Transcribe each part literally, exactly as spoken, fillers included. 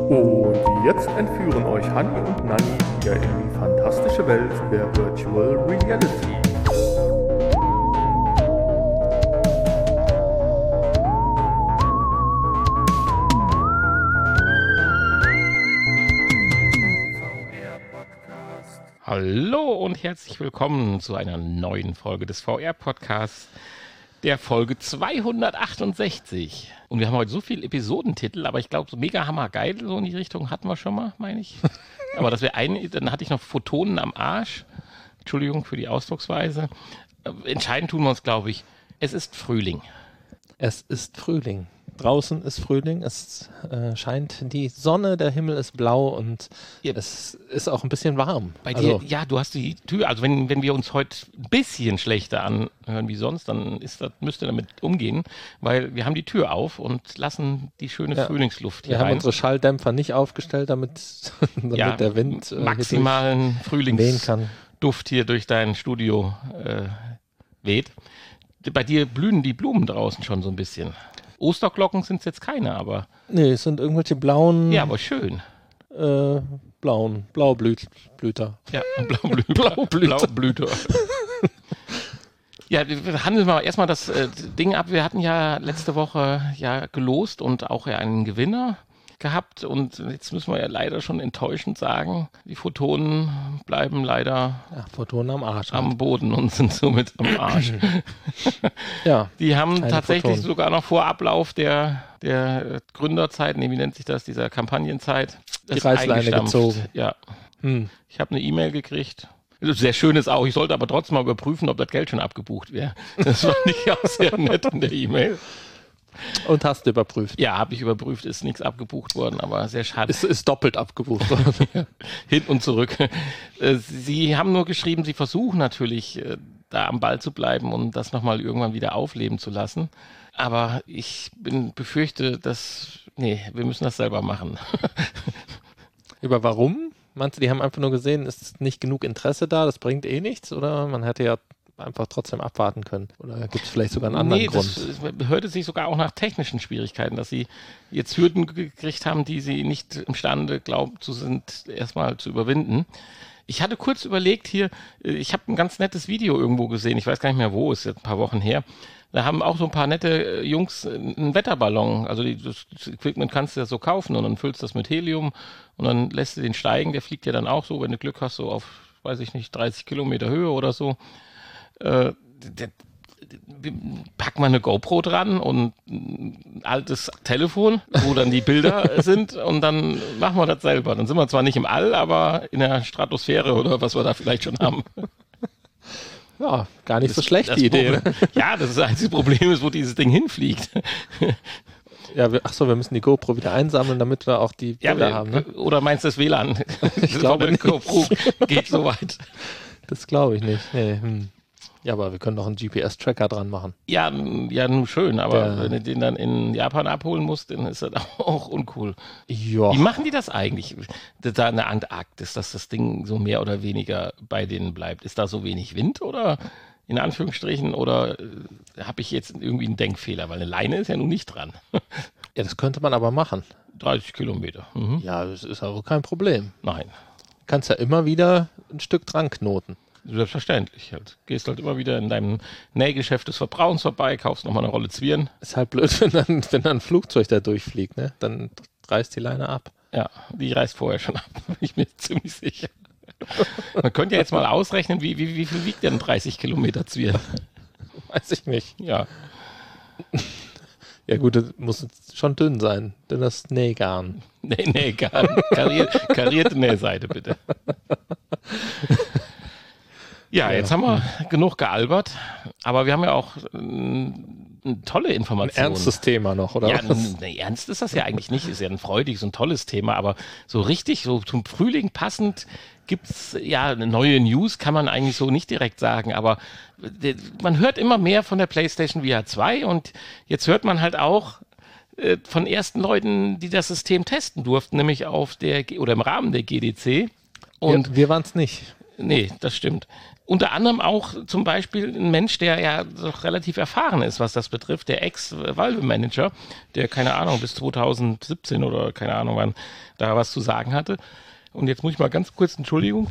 Und jetzt entführen euch Hanni und Nanni wieder in die fantastische Welt der Virtual Reality. Hallo und herzlich willkommen zu einer neuen Folge des V R-Podcasts, der Folge zweihundertachtundsechzig. Und wir haben heute so viele Episodentitel, aber ich glaube, so mega hammergeil, so in die Richtung hatten wir schon mal, meine ich. Aber das wäre ein, dann hatte ich noch Photonen am Arsch. Entschuldigung für die Ausdrucksweise. Entscheidend tun wir uns, glaube ich, es ist Frühling. Es ist Frühling. Draußen ist Frühling, es äh, scheint die Sonne, der Himmel ist blau und ja. Es ist auch ein bisschen warm. Bei also, dir, ja, du hast die Tür, also wenn, wenn wir uns heute ein bisschen schlechter anhören wie sonst, dann ist das, müsst ihr damit umgehen, weil wir haben die Tür auf und lassen die schöne ja. Frühlingsluft hier wir rein. Wir haben unsere Schalldämpfer nicht aufgestellt, damit, damit ja, der Wind äh, maximalen Frühlingsduft hier durch dein Studio äh, weht. Bei dir blühen die Blumen draußen schon so ein bisschen. Osterglocken sind es jetzt keine, aber... Nee, es sind irgendwelche blauen... Ja, aber schön. Äh, blauen, Blaublüter. Ja, Blaublüter. Blaublüter. Blaublüter. Ja, wir handeln mal erstmal das äh, Ding ab. Wir hatten ja letzte Woche ja gelost und auch ja einen Gewinner gehabt und jetzt müssen wir ja leider schon enttäuschend sagen, die Photonen bleiben leider ja, Photonen am Arsch am halt. Boden und sind somit am Arsch. Ja, die haben tatsächlich Photonen. Sogar noch vor Ablauf der, der Gründerzeit, nee, wie nennt sich das, dieser Kampagnenzeit, die Reißleine gezogen. Ja, hm. Ich habe eine E-Mail gekriegt. Sehr schön ist auch, ich sollte aber trotzdem mal überprüfen, ob das Geld schon abgebucht wäre. Das fand ich auch sehr nett in der E-Mail. Und hast du überprüft? Ja, habe ich überprüft, ist nichts abgebucht worden, aber sehr schade. Es ist doppelt abgebucht worden. Ja, hin und zurück. Sie haben nur geschrieben, Sie versuchen natürlich, da am Ball zu bleiben und das nochmal irgendwann wieder aufleben zu lassen. Aber ich bin, befürchte, dass, nee, wir müssen das selber machen. Über warum? Meinst du, die haben einfach nur gesehen, es ist nicht genug Interesse da, das bringt eh nichts? Oder man hätte ja einfach trotzdem abwarten können? Oder gibt es vielleicht sogar einen anderen nee, Grund? Das hörte sich sogar auch nach technischen Schwierigkeiten, dass sie jetzt Hürden gekriegt haben, die sie nicht imstande glauben zu sind, erstmal zu überwinden. Ich hatte kurz überlegt hier, ich habe ein ganz nettes Video irgendwo gesehen, ich weiß gar nicht mehr wo, ist jetzt ein paar Wochen her. Da haben auch so ein paar nette Jungs einen Wetterballon, also die, das Equipment kannst du ja so kaufen und dann füllst du das mit Helium und dann lässt du den steigen, der fliegt ja dann auch so, wenn du Glück hast, so auf, weiß ich nicht, dreißig Kilometer Höhe oder so. Äh, der, der, pack mal eine GoPro dran und ein altes Telefon, wo dann die Bilder sind und dann machen wir das selber. Dann sind wir zwar nicht im All, aber in der Stratosphäre oder was wir da vielleicht schon haben. Ja, gar nicht das, so schlecht, die Idee. Problem, ja, das, ist das einzige Problem ist, wo dieses Ding hinfliegt. Ja, wir, ach so, wir müssen die GoPro wieder einsammeln, damit wir auch die Bilder ja, haben. Ne? Oder meinst du das W L A N? Ich glaube nicht. GoPro geht so weit. Das glaube ich nicht. Nee, hm. Ja, aber wir können doch einen G P S-Tracker dran machen. Ja, ja, nun schön, aber Der, wenn du den dann in Japan abholen musst, dann ist das auch uncool. Ja. Wie machen die das eigentlich? Da in der Antarktis, dass das Ding so mehr oder weniger bei denen bleibt. Ist da so wenig Wind oder in Anführungsstrichen oder äh, habe ich jetzt irgendwie einen Denkfehler? Weil eine Leine ist ja nun nicht dran. Ja, das könnte man aber machen. dreißig Kilometer. Mhm. Ja, das ist aber kein Problem. Nein. Du kannst ja immer wieder ein Stück dran knoten. Selbstverständlich. Halt. Gehst halt immer wieder in deinem Nähgeschäft des Vertrauens vorbei, kaufst nochmal eine Rolle Zwirn. Ist halt blöd, wenn dann, wenn dann ein Flugzeug da durchfliegt, ne? Dann reißt die Leine ab. Ja, die reißt vorher schon ab, bin ich mir ziemlich sicher. Man könnte ja jetzt mal ausrechnen, wie, wie, wie viel wiegt denn dreißig Kilometer Zwirn? Weiß ich nicht. Ja. Ja gut, das muss schon dünn sein, denn das Nähgarn. Nee, Nähgarn. Karier, karierte Nähseite, bitte. Ja, jetzt haben wir genug gealbert, aber wir haben ja auch äh, eine tolle Information. Ein ernstes Thema noch, oder? Ja, ne, ernst ist das ja eigentlich nicht, ist ja ein freudiges und tolles Thema, aber so richtig, so zum Frühling passend gibt's ja eine neue News, kann man eigentlich so nicht direkt sagen, aber äh, man hört immer mehr von der PlayStation V R zwei und jetzt hört man halt auch äh, von ersten Leuten, die das System testen durften, nämlich auf der, oder im Rahmen der G D C. Und wir wir waren es nicht. Nee, das stimmt. Unter anderem auch zum Beispiel ein Mensch, der ja doch relativ erfahren ist, was das betrifft, der Ex-Valve-Manager, der, keine Ahnung, bis zwanzig siebzehn oder keine Ahnung wann da was zu sagen hatte. Und jetzt muss ich mal ganz kurz, Entschuldigung.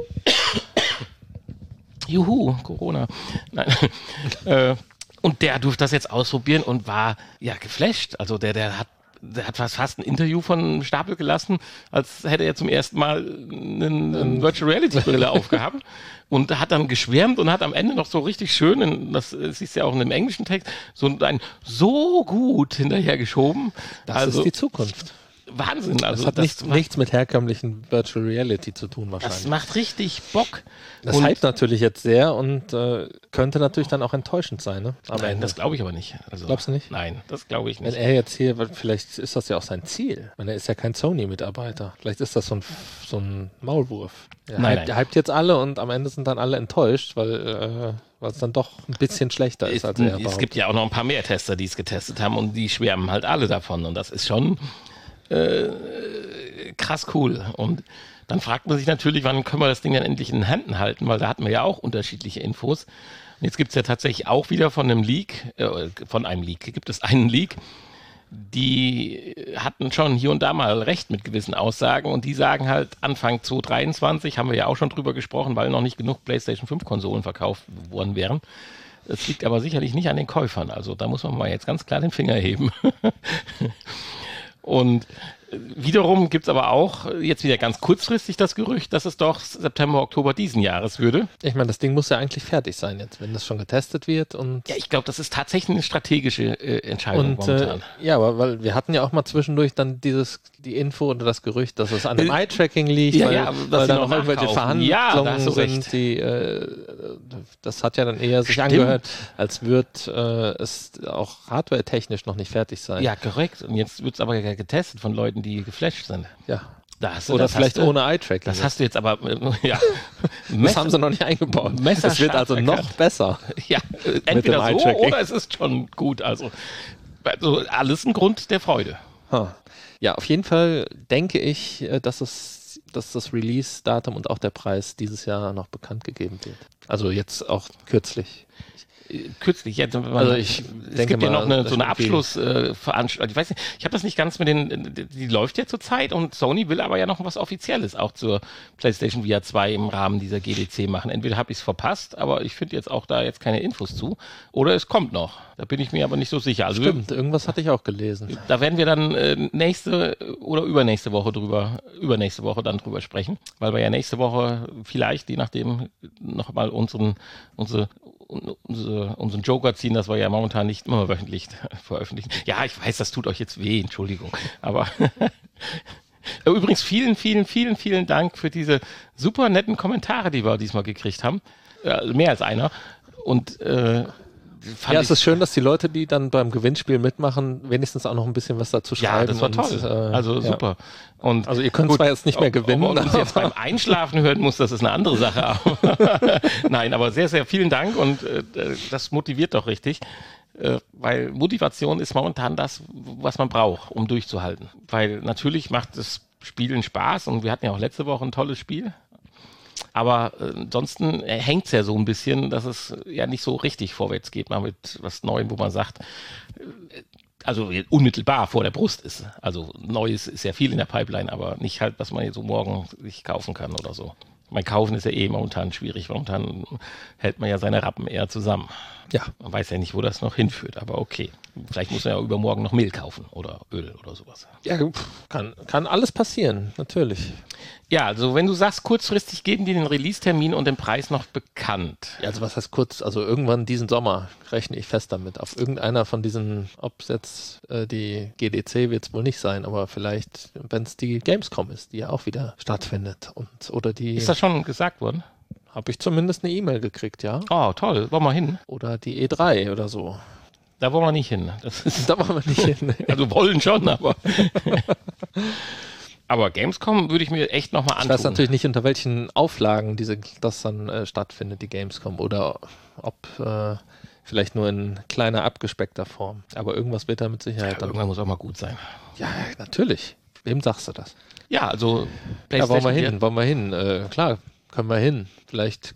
Juhu, Corona. Nein. äh, und der durfte das jetzt ausprobieren und war ja geflasht. Also der, der hat Der hat fast ein Interview von Stapel gelassen, als hätte er zum ersten Mal eine, eine Virtual Reality Brille aufgehabt und hat dann geschwärmt und hat am Ende noch so richtig schön, in, das siehst du ja auch in dem englischen Text, so ein so gut hinterhergeschoben. Das also, ist die Zukunft. Wahnsinn. Also das hat das nicht, macht, nichts mit herkömmlichen Virtual Reality zu tun wahrscheinlich. Das macht richtig Bock. Das und hypt natürlich jetzt sehr und äh, könnte natürlich dann auch enttäuschend sein. Ne? Nein, Ende. Das glaube ich aber nicht. Also, Glaubst du nicht? Nein, das glaube ich nicht. Wenn er jetzt hier, vielleicht ist das ja auch sein Ziel. Weil er ist ja kein Sony-Mitarbeiter. Vielleicht ist das so ein, so ein Maulwurf. Er nein, hypt, nein. hypt jetzt alle und am Ende sind dann alle enttäuscht, weil äh, weil es dann doch ein bisschen schlechter ist, als er behauptet. Es gibt ja auch noch ein paar mehr Tester, die es getestet haben und die schwärmen halt alle davon. Und das ist schon äh, krass cool. Und dann fragt man sich natürlich, wann können wir das Ding dann endlich in den Händen halten, weil da hatten wir ja auch unterschiedliche Infos. Und jetzt gibt es ja tatsächlich auch wieder von einem Leak, äh, von einem Leak, gibt es einen Leak, die hatten schon hier und da mal recht mit gewissen Aussagen und die sagen halt Anfang zwanzig dreiundzwanzig, haben wir ja auch schon drüber gesprochen, weil noch nicht genug PlayStation fünf Konsolen verkauft worden wären. Das liegt aber sicherlich nicht an den Käufern, also da muss man mal jetzt ganz klar den Finger heben. Und wiederum gibt es aber auch jetzt wieder ganz kurzfristig das Gerücht, dass es doch September, Oktober diesen Jahres würde. Ich meine, das Ding muss ja eigentlich fertig sein jetzt, wenn das schon getestet wird. Und ja, ich glaube, das ist tatsächlich eine strategische äh, Entscheidung und, momentan. Äh, ja, aber weil wir hatten ja auch mal zwischendurch dann dieses die Info oder das Gerücht, dass es an dem Eye-Tracking liegt, ja, weil, ja, weil da noch irgendwelche Verhandlungen ja, da sind, recht. die äh, das hat ja dann eher sich Stimmt. angehört, als würde äh, es auch hardware-technisch noch nicht fertig sein. Ja, korrekt. Und jetzt wird es aber getestet von Leuten, die geflasht sind. Ja. Da hast du, Oder das vielleicht hast du, ohne Eye-Tracking. Das hast du jetzt aber, äh, ja. Das haben sie noch nicht eingebaut. Es wird also noch erkannt. besser. Ja, äh, entweder so Eye-Tracking. oder es ist schon gut. Also, also alles ein Grund der Freude. Huh. Ja, auf jeden Fall denke ich, äh, dass es, dass das Release-Datum und auch der Preis dieses Jahr noch bekannt gegeben wird. Also jetzt auch kürzlich. Kürzlich, jetzt, also ich es denke gibt ja mal, noch eine, das so eine irgendwie- Abschlussveranstaltung. ich weiß nicht, ich habe das nicht ganz mit den, die, die läuft ja zurzeit und Sony will aber ja noch was Offizielles auch zur PlayStation V R zwei im Rahmen dieser G D C machen. Entweder habe ich es verpasst, aber ich finde jetzt auch da jetzt keine Infos zu, oder es kommt noch. Da bin ich mir aber nicht so sicher. Also Stimmt, irgendwas hatte ich auch gelesen. wir, da werden wir dann äh, nächste oder übernächste Woche drüber, übernächste Woche dann drüber sprechen, weil wir ja nächste Woche vielleicht, je nachdem, nochmal unseren, unsere Unsere, unseren Joker ziehen, das wir ja momentan nicht immer wöchentlich veröffentlichen. Ja, ich weiß, das tut euch jetzt weh, Entschuldigung. Aber übrigens vielen, vielen, vielen, vielen Dank für diese super netten Kommentare, die wir diesmal gekriegt haben. Ja, mehr als einer. Und äh, fand Ja, ich, es ist schön, dass die Leute, die dann beim Gewinnspiel mitmachen, wenigstens auch noch ein bisschen was dazu ja, schreiben. das war und, toll. äh, also ja. super. Und Also ihr könnt gut, zwar jetzt nicht mehr ob- gewinnen, Ob man uns jetzt aber- beim Einschlafen hören muss, das ist eine andere Sache. Aber nein, aber sehr, sehr vielen Dank und äh, das motiviert doch richtig. Äh, weil Motivation ist momentan das, was man braucht, um durchzuhalten. Weil natürlich macht das Spielen Spaß und wir hatten ja auch letzte Woche ein tolles Spiel. Aber äh, ansonsten hängt es ja so ein bisschen, dass es ja nicht so richtig vorwärts geht, mal mit was Neuem, wo man sagt, äh, also unmittelbar vor der Brust ist. Also Neues ist ja viel in der Pipeline, aber nicht halt, was man jetzt so morgen sich kaufen kann oder so. Mein Kaufen ist ja eh momentan schwierig. Momentan hält man ja seine Rappen eher zusammen. Ja. Man weiß ja nicht, wo das noch hinführt, aber okay. Vielleicht muss man ja übermorgen noch Mehl kaufen oder Öl oder sowas. Ja, pff, kann, kann alles passieren, natürlich. Ja, also wenn du sagst, kurzfristig geben die den Release-Termin und den Preis noch bekannt. Ja, also was heißt kurz, also irgendwann diesen Sommer rechne ich fest damit. Auf irgendeiner von diesen, ob es jetzt äh, die G D C wird es wohl nicht sein, aber vielleicht, wenn es die Gamescom ist, die ja auch wieder stattfindet. Und, oder die, Ist das schon gesagt worden? habe ich zumindest eine E-Mail gekriegt, ja. Oh, toll. Wollen wir hin? Oder die E drei oder so. Da wollen wir nicht hin. Das ist, Da machen wir nicht hin. also wollen schon, aber... aber Gamescom würde ich mir echt nochmal Ich antun. weiß natürlich nicht, unter welchen Auflagen diese, das dann äh, stattfindet, die Gamescom. Oder ob äh, vielleicht nur in kleiner, abgespeckter Form. Aber irgendwas wird da mit Sicherheit Ja, dann. irgendwann muss auch mal gut sein. Ja, natürlich. Wem sagst du das? Ja, also Ja, wollen wir PlayStation hin, wollen wir hin. Äh, klar, können wir hin. Vielleicht.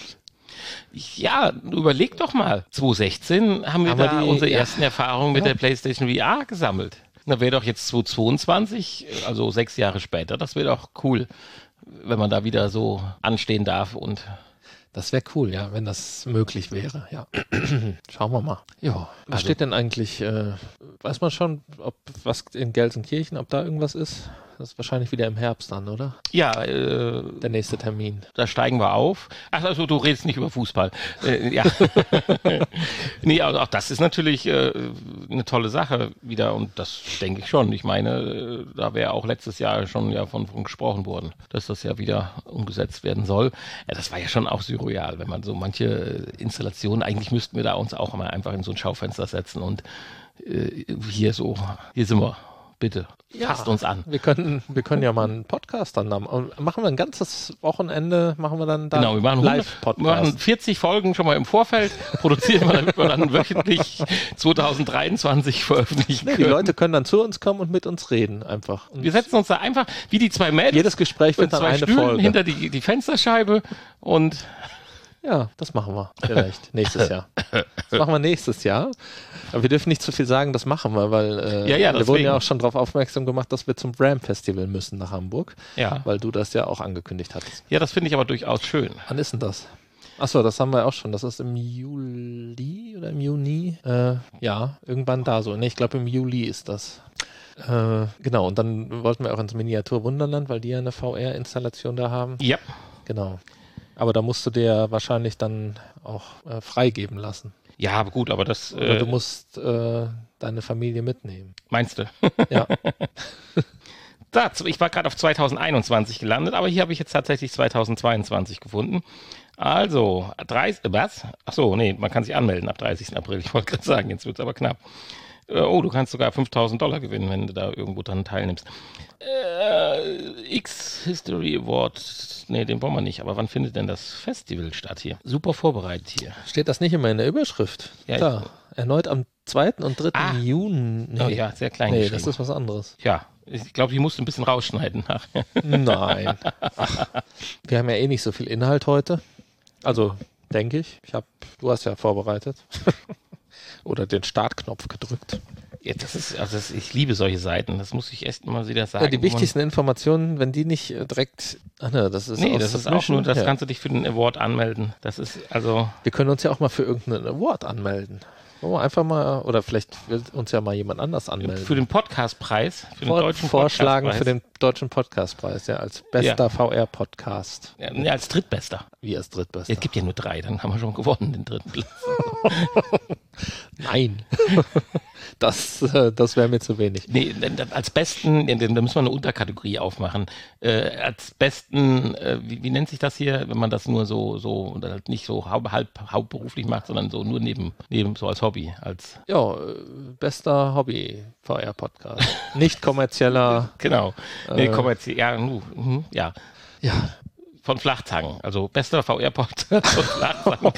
Ja, überleg doch mal. zwanzig sechzehn haben wir haben da wir die, unsere ja. ersten Erfahrungen mit ja. der PlayStation V R gesammelt. Da wäre doch jetzt zwanzig zweiundzwanzig, also sechs Jahre später, das wäre doch cool, wenn man da wieder so anstehen darf und Das wäre cool, ja, wenn das möglich wäre, ja. Schauen wir mal. Ja, was Also- steht denn eigentlich, äh, weiß man schon, ob was in Gelsenkirchen, ob da irgendwas ist? Das ist wahrscheinlich wieder im Herbst dann, oder? ja, äh, Der nächste Termin. da steigen wir auf. Ach, also du redest nicht über Fußball. Äh, ja. Nee, also auch das ist natürlich äh, eine tolle Sache wieder und das denke ich schon. Ich meine, äh, da wäre auch letztes Jahr schon ja von, von gesprochen worden, dass das ja wieder umgesetzt werden soll. Ja, das war ja schon auch surreal, wenn man so manche Installationen, eigentlich müssten wir da uns auch mal einfach in so ein Schaufenster setzen und äh, hier so, hier sind wir. Bitte, fasst uns an. Wir können, wir können ja mal einen Podcast dann haben. Und machen wir ein ganzes Wochenende, machen wir dann da Genau, wir machen, hundert, wir machen Live-Podcast. vierzig Folgen schon mal im Vorfeld, produzieren wir, damit wir dann wöchentlich zwanzig dreiundzwanzig veröffentlichen Nee, können. die Leute können dann zu uns kommen und mit uns reden einfach. Und wir setzen uns da einfach wie die zwei Mädels jedes Gespräch mit wird dann zwei eine Stühlen Folge. hinter die, die Fensterscheibe und Ja, das machen wir vielleicht nächstes Jahr. Das machen wir nächstes Jahr. Aber wir dürfen nicht zu viel sagen, das machen wir, weil äh, Ja, ja, wir wurden deswegen. ja auch schon darauf aufmerksam gemacht, dass wir zum Ram-Festival müssen nach Hamburg, ja, weil du das ja auch angekündigt hattest. ja, das finde ich aber durchaus schön. Wann ist denn das? Achso, das haben wir auch schon. Das ist im Juli oder im Juni? Äh, ja, irgendwann da so. Ne, ich glaube im Juli ist das. Äh, genau, und dann wollten wir auch ins Miniatur Wunderland, weil die ja eine V R-Installation da haben. Ja, Genau. Aber da musst du dir wahrscheinlich dann auch äh, freigeben lassen. ja, aber gut, aber das Oder äh, du musst äh, deine Familie mitnehmen. meinst du? Ja. Da, ich war gerade auf zwanzig einundzwanzig gelandet, aber hier habe ich jetzt tatsächlich zwanzig zweiundzwanzig gefunden. Also, dreißig, was? Achso, nee, man kann sich anmelden ab dreißigsten April. Ich wollte gerade sagen, jetzt wird es aber knapp. Äh, oh, du kannst sogar fünftausend Dollar gewinnen, wenn du da irgendwo dran teilnimmst. Äh, X-History Award, nee, den wollen wir nicht. Aber wann findet denn das Festival statt hier? Super vorbereitet hier. Steht das nicht immer in der Überschrift? Ja, da. Erneut am zweiten und dritten Ah. Juni. Nee, Oh ja, sehr klein nee geschrieben. das ist was anderes. Ja, ich glaube, die musst du ein bisschen rausschneiden nachher. Nein. Ach, wir haben ja eh nicht so viel Inhalt heute. Also, denke ich. Ich hab, du hast ja vorbereitet. Oder den Startknopf gedrückt. Ja, das ist, also das, ich liebe solche Seiten, das muss ich echt mal wieder sagen. Ja, die wo man- wichtigsten Informationen, wenn die nicht äh, direkt. Ach ne, das ist Nee, aus das ist auch Submission. nur, das Ja. kannst du dich für den Award anmelden. Das ist also, Wir können uns ja auch mal für irgendeinen Award anmelden. Wollen wir einfach mal, oder vielleicht will uns ja mal jemand anders anmelden. für den Podcastpreis, für den Vor, deutschen vorschlagen für Podcastpreis. den deutschen Podcastpreis, ja, als bester Ja. V R-Podcast. Ja, nee, als Drittbester. Wie als drittbester. Es gibt ja nur drei, dann haben wir schon gewonnen, den dritten Platz. Nein. das äh, das wäre mir zu wenig. Nee, denn- denn als besten, nee, denn da müssen wir eine Unterkategorie aufmachen. Äh, als besten, äh, wie, wie nennt sich das hier, wenn man das nur so, so, und halt nicht so halb, halb hauptberuflich macht, sondern so nur neben, neben so als Hobby, als, Ja, äh, bester Hobby-V R-Podcast. Nicht kommerzieller. genau. Nee, Äh. kommerziell, ja, nu, mhm, ja. Ja. Von Flachzangen, also bester V R-Podcast von Flachzangen.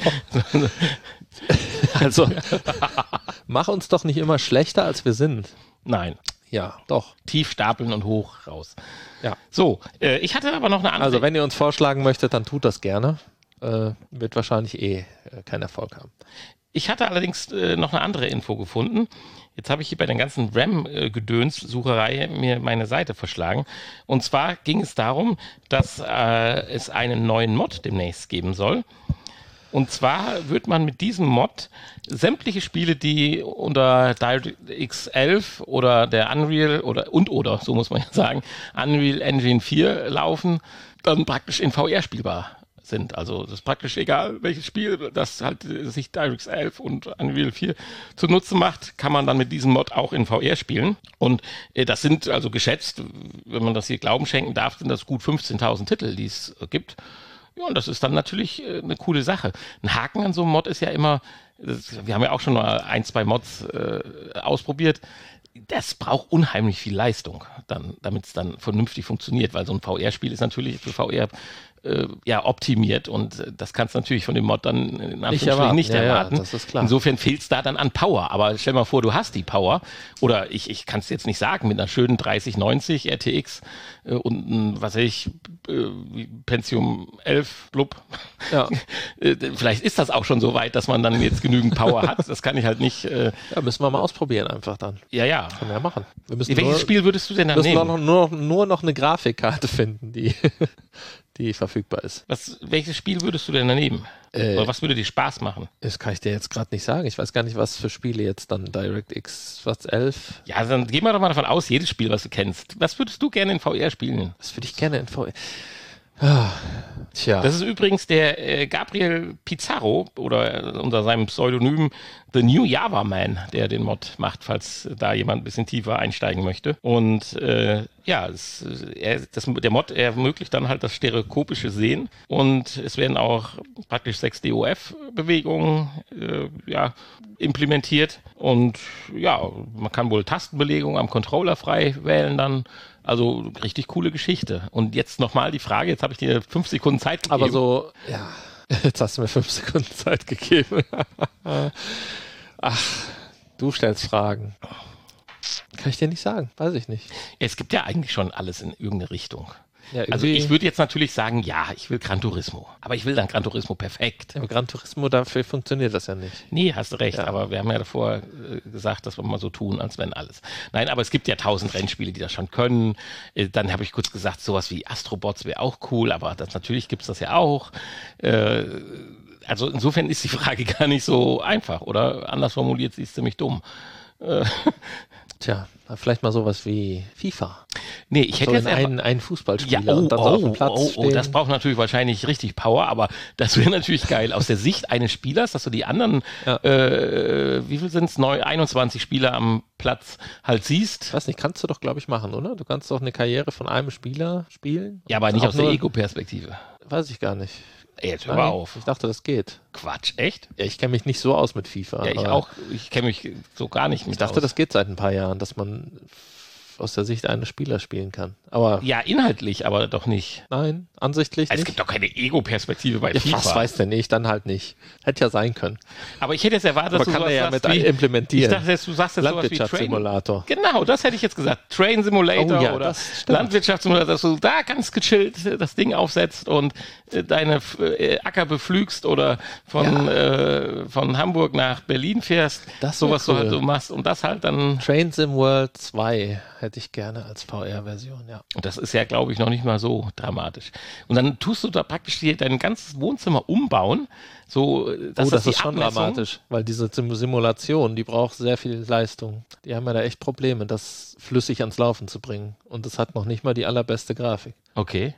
Also, mach uns doch nicht immer schlechter, als wir sind. Nein, Ja, doch. tief stapeln und hoch raus. Ja. So, äh, ich hatte aber noch eine andere. Also, wenn ihr uns vorschlagen möchtet, dann tut das gerne. Äh, wird wahrscheinlich eh äh, keinen Erfolg haben. Ich hatte allerdings äh, noch eine andere Info gefunden. Jetzt habe ich hier bei den ganzen RAM-Gedöns-Sucherei mir meine Seite verschlagen. Und zwar ging es darum, dass äh, es einen neuen Mod demnächst geben soll. Und zwar wird man mit diesem Mod sämtliche Spiele, die unter DirectX elf oder der Unreal oder und oder, so muss man ja sagen, Unreal Engine vier laufen, dann praktisch in V R spielbar sind. Also das ist praktisch egal, welches Spiel, das halt äh, sich DirectX elf und Unreal vier zunutze macht, kann man dann mit diesem Mod auch in V R spielen. Und äh, das sind also geschätzt, wenn man das hier Glauben schenken darf, sind das gut fünfzehntausend Titel, die es äh, gibt. Ja, und das ist dann natürlich äh, eine coole Sache. Ein Haken an so einem Mod ist ja immer, das, wir haben ja auch schon mal ein, zwei Mods äh, ausprobiert, das braucht unheimlich viel Leistung, dann, damit es dann vernünftig funktioniert, weil so ein V R-Spiel ist natürlich für V R äh, ja, optimiert und das kannst du natürlich von dem Mod dann in Anführungsstrichen erwarten. nicht Ja, ja, erwarten. das ist klar. Insofern fehlt es da dann an Power. Aber stell mal vor, du hast die Power oder ich, ich kann es jetzt nicht sagen, mit einer schönen dreißig neunzig R T X äh, und ein, was weiß ich, äh, Pentium elf, blub. Ja. Vielleicht ist das auch schon so weit, dass man dann jetzt genügend Power hat. Das kann ich halt nicht. Äh, ja, müssen wir mal ausprobieren einfach dann. ja, ja. Können wir ja machen. Wir müssen Welches nur, Spiel würdest du denn dann müssen nehmen? noch, nur, nur noch eine Grafikkarte finden, die, die verfügbar ist. Was, welches Spiel würdest du denn dann nehmen? Äh, Oder was würde dir Spaß machen? Das kann ich dir jetzt gerade nicht sagen. Ich weiß gar nicht, was für Spiele jetzt dann DirectX, was, elf? Ja, dann gehen wir doch mal davon aus, jedes Spiel, was du kennst. Was würdest du gerne in V R spielen? Was würde ich gerne in V R? Ah, tja. Das ist übrigens der äh, Gabriel Pizarro oder äh, unter seinem Pseudonym The New Java Man, der den Mod macht, falls da jemand ein bisschen tiefer einsteigen möchte. Und äh, ja, es, er, das, der Mod ermöglicht dann halt das stereoskopische Sehen und es werden auch praktisch sechs D O F-Bewegungen äh, ja, implementiert und ja, man kann wohl Tastenbelegung am Controller frei wählen dann. Also richtig coole Geschichte. Und jetzt nochmal die Frage, jetzt habe ich dir fünf Sekunden Zeit gegeben. Aber so, ja, jetzt hast du mir fünf Sekunden Zeit gegeben. Ach, du stellst Fragen. Kann ich dir nicht sagen, weiß ich nicht. Es gibt ja eigentlich schon alles in irgendeine Richtung. Ja, Also ich würde jetzt natürlich sagen, ja, ich will Gran Turismo. Aber ich will dann Gran Turismo perfekt. Aber Gran Turismo, dafür funktioniert das ja nicht. Nee, hast du recht. Ja. Aber wir haben ja davor äh, gesagt, dass wir mal so tun, als wenn alles. Nein, aber es gibt ja tausend Rennspiele, die das schon können. Äh, dann habe ich kurz gesagt, sowas wie Astrobots wäre auch cool. Aber das, natürlich gibt es das ja auch. Äh, also insofern ist die Frage gar nicht so einfach. Oder anders formuliert, sie ist ziemlich dumm. Äh, Tja, vielleicht mal sowas wie FIFA. Nee, ich hätte so jetzt einen, einen Fußballspieler ja, oh, und dann so oh, auf dem Platz oh, oh, stehen. das braucht natürlich wahrscheinlich richtig Power, aber das wäre natürlich geil. Aus der Sicht eines Spielers, dass du die anderen, Ja. äh, wie viel sind es, einundzwanzig Spieler am Platz halt siehst. Ich weiß nicht, kannst du doch, glaube ich, machen, oder? Du kannst doch eine Karriere von einem Spieler spielen. Ja, aber nicht Auch aus der nur- Ego-Perspektive. Weiß ich gar nicht. Ey, jetzt hör Nein, mal auf. Ich dachte, das geht. Quatsch, echt? Ja, ich kenne mich nicht so aus mit FIFA. Ja, ich aber auch. Ich kenne mich so gar nicht mit Ich dachte, aus. das geht seit ein paar Jahren, dass man aus der Sicht eines Spielers spielen kann. Aber Ja, inhaltlich, aber doch nicht. nein, ansichtlich Also es nicht. gibt doch keine Ego-Perspektive bei Ja, FIFA. was weiß denn ich, dann halt nicht. Hätte ja sein können. Aber ich hätte jetzt erwartet, Aber dass kann du er ja sowas mit sagst wie, implementieren. Ich dachte jetzt, du sagst jetzt sowas wie Train. Landwirtschaftssimulator. Genau, das hätte ich jetzt gesagt. Train Simulator Oh ja, oder das stimmt. Landwirtschaftssimulator, dass du da ganz gechillt äh, das Ding aufsetzt und äh, deine äh, Acker beflügst oder von, äh, von Hamburg nach Berlin fährst. Das wär sowas du cool. halt so machst und das halt dann. Train Sim World zwei hätte ich gerne als V R-Version, ja. Und das ist ja, glaube ich, noch nicht mal so dramatisch. Und dann tust du da praktisch hier dein ganzes Wohnzimmer umbauen. So, äh, dass oh, das die ist schon Abmessung- dramatisch, weil diese Sim- Simulation, die braucht sehr viel Leistung. Die haben ja da echt Probleme, das flüssig ans Laufen zu bringen. Und es hat noch nicht mal die allerbeste Grafik. Okay.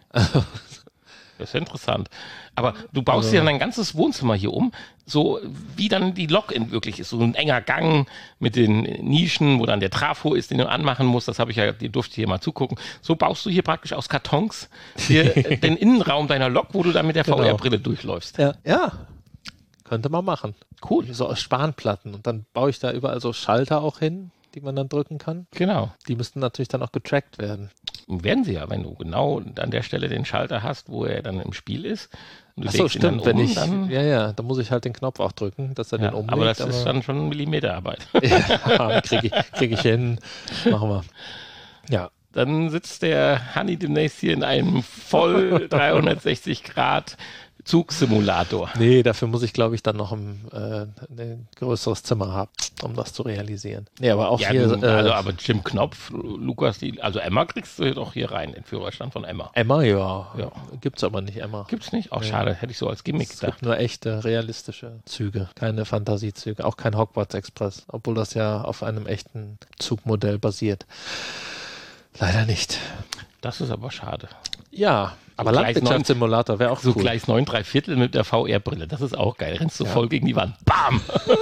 Das ist ja interessant. Aber du baust Also- dir dann dein ganzes Wohnzimmer hier um, so wie dann die Lok-In wirklich ist. So ein enger Gang mit den Nischen, wo dann der Trafo ist, den du anmachen musst. Das habe ich ja, die durfte ich hier mal zugucken. So baust du hier praktisch aus Kartons hier den Innenraum deiner Lok, wo du dann mit der Genau. V R-Brille durchläufst. Ja. ja, könnte man machen. Cool. So aus Spanplatten. Und dann baue ich da überall so Schalter auch hin, die man dann drücken kann. Genau. Die müssten natürlich dann auch getrackt werden. Und werden sie ja, wenn du genau an der Stelle den Schalter hast, wo er dann im Spiel ist. Und du Achso, legst ihn dann stimmt. Wenn um, ich, dann, ja, ja, da muss ich halt den Knopf auch drücken, dass er ja, den umlegt. aber das ist dann schon Millimeterarbeit. ja, kriege ich, krieg ich hin. Machen wir. Ja. Dann sitzt der Hanni demnächst hier in einem voll dreihundertsechzig Grad Zugsimulator. Nee, dafür muss ich, glaube ich, dann noch ein, äh, ein größeres Zimmer haben, um das zu realisieren. Nee, aber auch Ja, hier. du, äh, also, aber Jim Knopf, Lukas, die, also Emma kriegst du doch hier rein, den Führerstand von Emma. Emma, ja. Ja. Gibt's aber nicht, Emma. Gibt's nicht? Auch Nee. schade, hätte ich so als Gimmick Es gedacht. gibt nur echte, realistische Züge, keine Fantasiezüge, auch kein Hogwarts Express, obwohl das ja auf einem echten Zugmodell basiert. Leider nicht. Das ist aber schade. Ja, aber So Gleis Landwirtschaftssimulator wäre auch So cool. Gleis neun drei Viertel mit der V R-Brille, das ist auch geil. Rennst du Ja. voll gegen die Wand. Bam!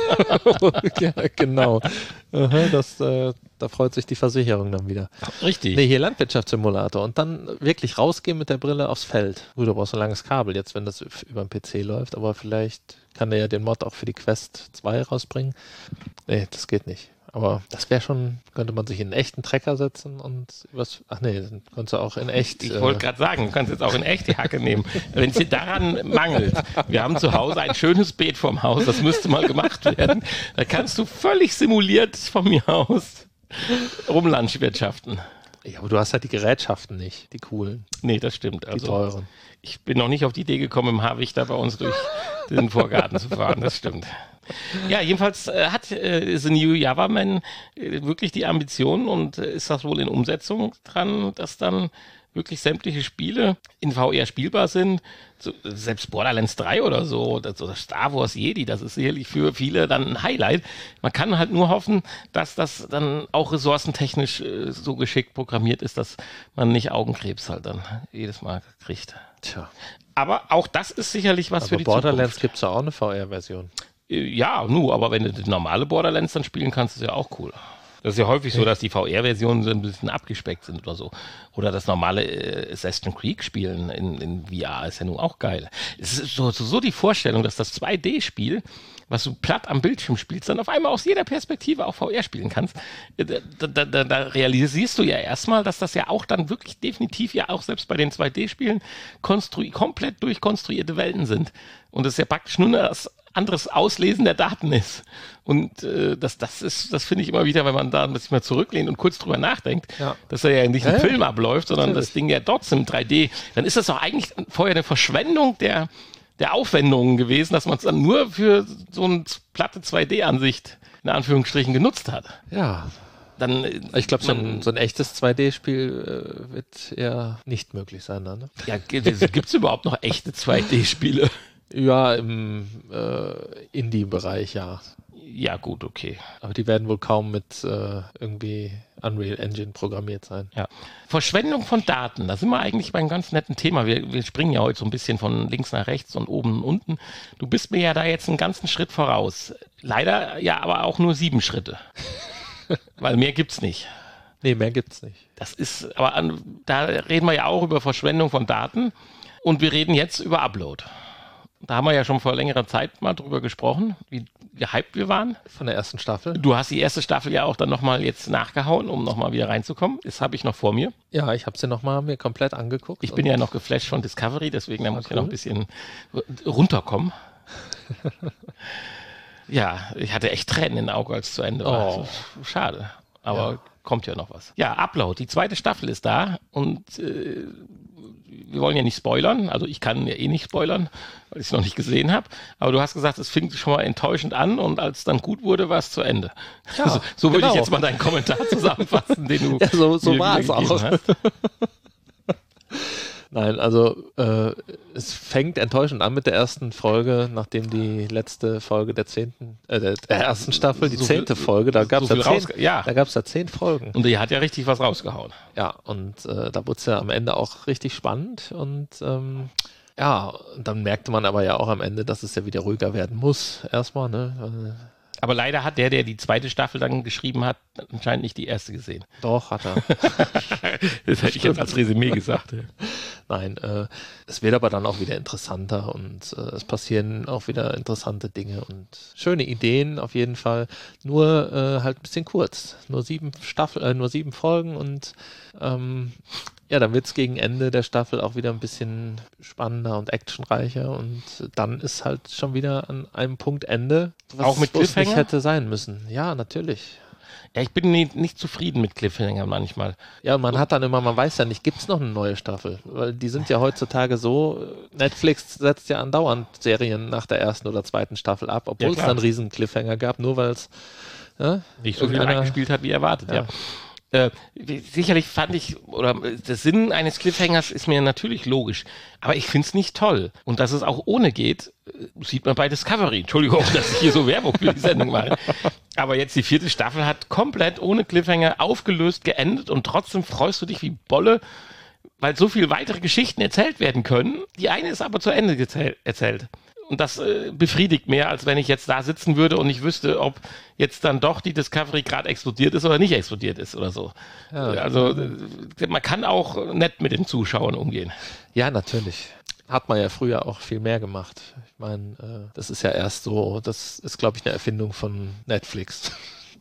ja, genau. Aha, das, äh, da freut sich die Versicherung dann wieder. Richtig. Nee, hier Landwirtschaftssimulator und dann wirklich rausgehen mit der Brille aufs Feld. Gut, du brauchst ein langes Kabel jetzt, wenn das über den P C läuft, aber vielleicht kann der ja den Mod auch für die Quest zwei rausbringen. Nee, das geht nicht. Aber das wäre schon, könnte man sich in einen echten Trecker setzen und was, ach nee, dann konntest du auch in echt. Ich äh, wollte gerade sagen, du kannst jetzt auch in echt die Hacke nehmen. Wenn es dir daran mangelt, wir haben zu Hause ein schönes Beet vorm Haus, das müsste mal gemacht werden. Da kannst du völlig simuliert von mir aus rumlandwirtschaften. Ja, aber du hast halt die Gerätschaften nicht, die coolen, Nee, das stimmt. die Also, teuren. ich bin noch nicht auf die Idee gekommen, im Habicht da bei uns durch den Vorgarten zu fahren, das stimmt. Ja, jedenfalls äh, hat äh, The New Java Man äh, wirklich die Ambition und äh, ist das wohl in Umsetzung dran, dass dann wirklich sämtliche Spiele in V R spielbar sind. So, selbst Borderlands drei oder so, das, oder Star Wars Jedi, das ist sicherlich für viele dann ein Highlight. Man kann halt nur hoffen, dass das dann auch ressourcentechnisch äh, so geschickt programmiert ist, dass man nicht Augenkrebs halt dann jedes Mal kriegt. Tja, Aber auch das ist sicherlich was aber für die Borderlands Zukunft. gibt es ja auch eine V R-Version. Ja, nu, aber wenn du die normale Borderlands dann spielen kannst, ist ja auch cool. Das ist ja häufig so, dass die V R-Versionen so ein bisschen abgespeckt sind oder so. Oder das normale äh, Assassin's Creed spielen in, in V R ist ja nun auch geil. Es ist so, so, so die Vorstellung, dass das zwei D-Spiel, was du platt am Bildschirm spielst, dann auf einmal aus jeder Perspektive auch V R spielen kannst. Da, da, da, da realisierst du ja erstmal, dass das ja auch dann wirklich definitiv ja auch selbst bei den zwei D-Spielen konstru- komplett durchkonstruierte Welten sind. Und es ja praktisch nur das anderes Auslesen der Daten ist. Und äh, das, das ist, das finde ich immer wieder, wenn man da sich mal zurücklehnt und kurz drüber nachdenkt, Ja. dass er ja nicht ein Ja, ja. Film abläuft, sondern Natürlich. das Ding ja trotzdem drei D, dann ist das doch eigentlich vorher eine Verschwendung der, der Aufwendungen gewesen, dass man es dann nur für so eine platte zwei D-Ansicht in Anführungsstrichen genutzt hat. Ja, Dann, äh, ich glaube, so, man- ein- so ein echtes zwei D-Spiel äh, wird eher nicht möglich sein dann, ne? ja, gibt es überhaupt noch echte zwei D-Spiele? Ja, im äh, Indie-Bereich, ja. Ja, gut, okay. Aber die werden wohl kaum mit äh, irgendwie Unreal Engine programmiert sein. Ja. Verschwendung von Daten, da sind wir eigentlich bei einem ganz netten Thema. Wir, wir springen ja heute so ein bisschen von links nach rechts und oben und unten. Du bist mir ja da jetzt einen ganzen Schritt voraus. Leider ja aber auch nur sieben Schritte. Weil mehr gibt's nicht. Nee, mehr gibt's nicht. Das ist, aber an, da reden wir ja auch über Verschwendung von Daten und wir reden jetzt über Upload. Da haben wir ja schon vor längerer Zeit mal drüber gesprochen, wie gehypt wir waren. Von der ersten Staffel? Du hast die erste Staffel ja auch dann nochmal jetzt nachgehauen, um nochmal wieder reinzukommen. Das habe ich noch vor mir. Ja, ich habe sie nochmal mir komplett angeguckt. Ich bin ja noch geflasht von Discovery, deswegen da Ah, muss ich cool. noch ein bisschen runterkommen. Ja, ich hatte echt Tränen in den Augen, als es zu Ende war. Oh. Das ist schade, aber Ja. kommt ja noch was. Ja, Upload, die zweite Staffel ist da und äh, wir wollen ja nicht spoilern, also ich kann ja eh nicht spoilern, weil ich es noch nicht gesehen habe, aber du hast gesagt, es fing schon mal enttäuschend an und als es dann gut wurde, war es zu Ende. Ja, so so würde genau. ich jetzt mal deinen Kommentar zusammenfassen, den du Ja, so- so mir war es wiedergegeben auch. hast. Nein, also äh, es fängt enttäuschend an mit der ersten Folge, nachdem die letzte Folge der zehnten, äh, der, der ersten Staffel, die So viel- zehnte Folge, da gab es so ja, viel zehn, rausge- ja. da gab's ja zehn Folgen. Und die hat ja richtig was rausgehauen. Ja, und äh, da wurde es ja am Ende auch richtig spannend und ähm, ja, und dann merkte man aber ja auch am Ende, dass es ja wieder ruhiger werden muss, erstmal, ne? Weil, Aber leider hat der, der die zweite Staffel dann geschrieben hat, anscheinend nicht die erste gesehen. doch, hat er. Das hätte ich jetzt als Resümee gesagt. Nein, äh, es wird aber dann auch wieder interessanter und äh, es passieren auch wieder interessante Dinge und schöne Ideen auf jeden Fall. Nur äh, halt ein bisschen kurz. Nur sieben Staffel, äh, nur sieben Folgen und ähm, ja, dann wird es gegen Ende der Staffel auch wieder ein bisschen spannender und actionreicher und dann ist halt schon wieder an einem Punkt Ende, was Auch mit wo es nicht Cliffhanger? hätte sein müssen. Ja, natürlich. Ja, ich bin nicht, nicht zufrieden mit Cliffhanger manchmal. Ja, man hat dann immer, man weiß ja nicht, gibt es noch eine neue Staffel? Weil die sind ja heutzutage so, Netflix setzt ja andauernd Serien nach der ersten oder zweiten Staffel ab, obwohl Ja, es klar. dann einen riesen Cliffhanger gab, nur weil es ja, Nicht so viel irgendeiner- reingespielt hat, wie erwartet, ja. Ja. Äh, wie- sicherlich fand ich, oder äh, der Sinn eines Cliffhangers ist mir natürlich logisch, aber ich finde es nicht toll. Und dass es auch ohne geht, äh, sieht man bei Discovery. Entschuldigung, dass ich hier so Werbung für die Sendung mache. Aber jetzt die vierte Staffel hat komplett ohne Cliffhanger aufgelöst, geendet und trotzdem freust du dich wie Bolle, weil so viele weitere Geschichten erzählt werden können. Die eine ist aber zu Ende gezähl- erzählt. Und das äh, befriedigt mehr, als wenn ich jetzt da sitzen würde und nicht wüsste, ob jetzt dann doch die Discovery gerade explodiert ist oder nicht explodiert ist oder so. Ja. Also äh, man kann auch nett mit den Zuschauern umgehen. Ja, natürlich. Hat man ja früher auch viel mehr gemacht. Ich meine, äh, das ist ja erst so, das ist, glaube ich, eine Erfindung von Netflix.